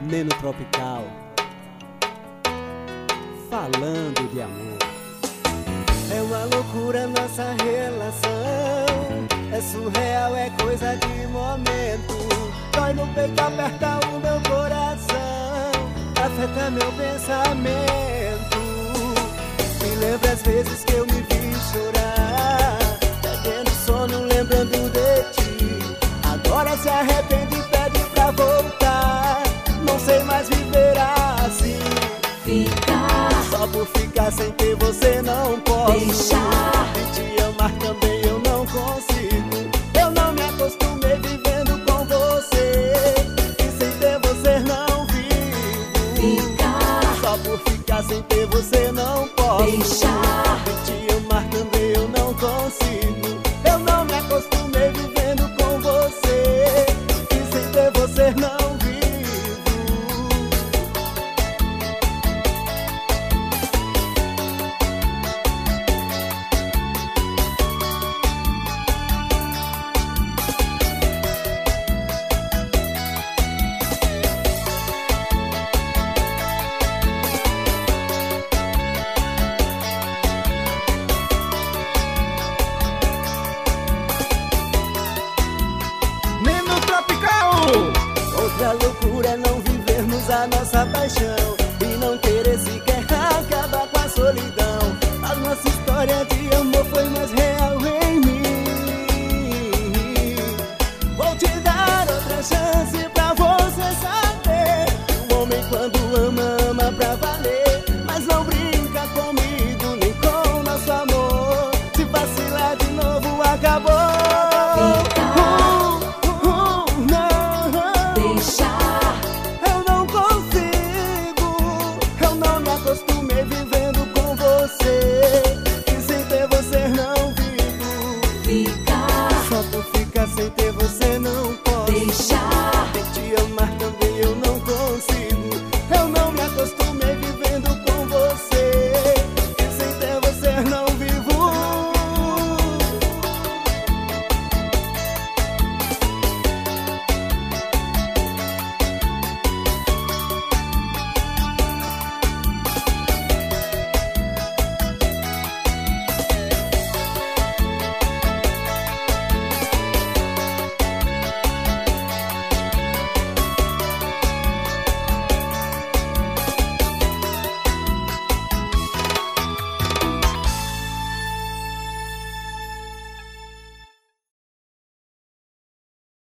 Neno Tropical, falando de amor. É uma loucura nossa relação, é surreal, é coisa de momento. Dói no peito, aperta o meu coração, afeta meu pensamento. Me lembra as vezes que eu me vi chorar, perdendo sono, lembrando de ti. Agora se arrepende e pede pra voltar. Não sei mais viver assim. Ficar, só por ficar sem ter você não posso. deixar E te amar também eu não consigo. Eu não me acostumei vivendo com você, e sem ter você não vivo. ficar, Só por ficar sem ter você não posso. deixar E te amar também eu não consigo. Eu não me acostumei vivendo com você, e sem ter você não vivo. Outra loucura é não vivermos a nossa paixão.